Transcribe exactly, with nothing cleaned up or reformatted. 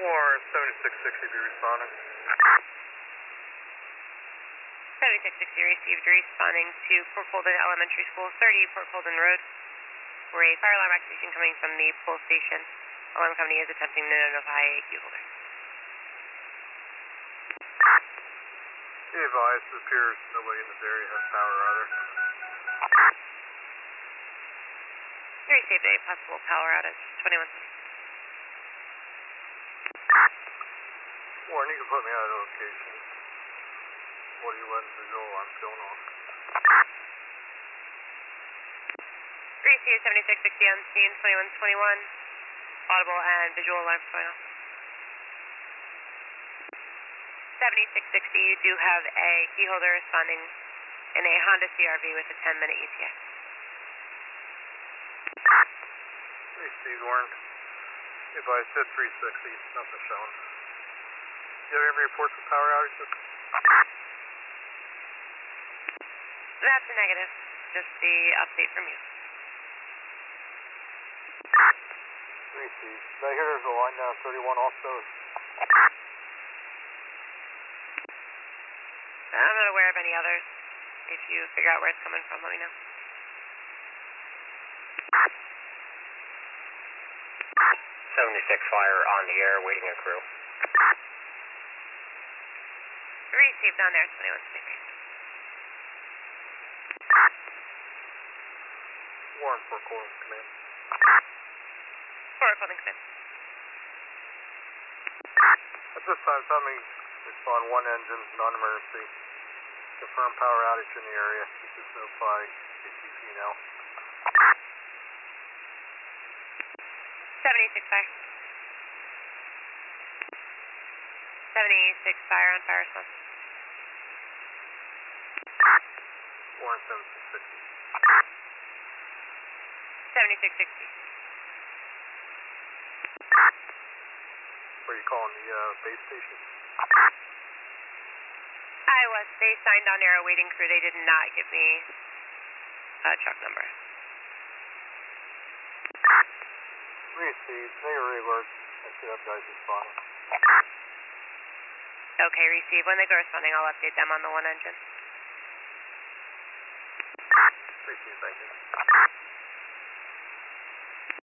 War seventy-six sixty, be responding. seventy-six sixty received, responding to Port Colden Elementary School, thirty Port Colden Road, where a fire alarm activation coming from the pole station. Alarm company is attempting to notify a key holder. Be advised, it appears nobody in this area has power either. We received a possible power outage, twenty-one sixty. Warren, you can put me out of location. What are you letting visual alarms going on? Received seventy-six sixty on scene, twenty-one twenty-one. Audible and visual alarms going off. seventy-six sixty, you do have a key holder responding in a Honda C R V with a ten minute E T A. Received, Warren. If I said three sixty, nothing showing. Do you have any reports of power outages? That's a negative. Just the update from you. Received. Did I hear there's a line down thirty-one also? I'm not aware of any others. If you figure out where it's coming from, let me know. seventy-six fire on the air, waiting a crew. Received on there, twenty-one twenty-three. Warren, Port Colden Command. Port Colden Command. At this time, somebody respond one engine, non-emergency. Confirm power outage in the area. This is notify A C P now. seventy-six fire. seventy-six fire on fire response. Warren seventy-six sixty. seventy-six sixty. Where are you calling the uh, base station? I was. They signed on air a waiting crew. They did not give me a truck number. Received. Negative alert. I should have guys responding. Okay, receive. When they go responding, I'll update them on the one engine. Received. Thank you.